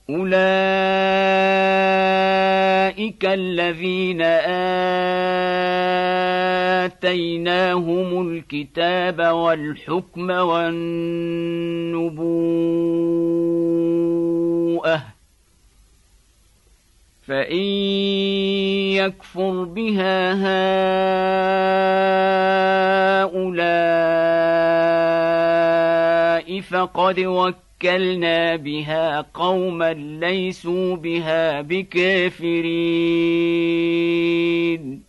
أولئك الذين آتيناهم الكتاب والحكم والنبوءة فإن يكفر بها هؤلاء فقد وكلنا بها قوما ليسوا بها بكافرين